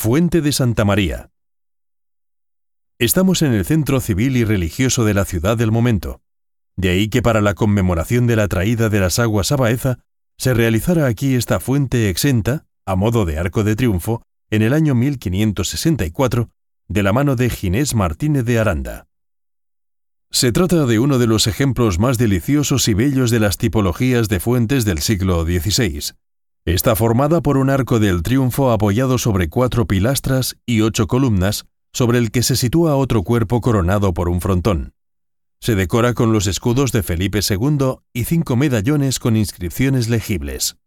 Fuente de Santa María. Estamos en el centro civil y religioso de la ciudad del momento. De ahí que para la conmemoración de la traída de las aguas a Baeza, se realizara aquí esta fuente exenta, a modo de arco de triunfo, en el año 1564, de la mano de Ginés Martínez de Aranda. Se trata de uno de los ejemplos más deliciosos y bellos de las tipologías de fuentes del siglo XVI. Está formada por un arco del triunfo apoyado sobre 4 pilastras y 8 columnas, sobre el que se sitúa otro cuerpo coronado por un frontón. Se decora con los escudos de Felipe II y 5 medallones con inscripciones legibles.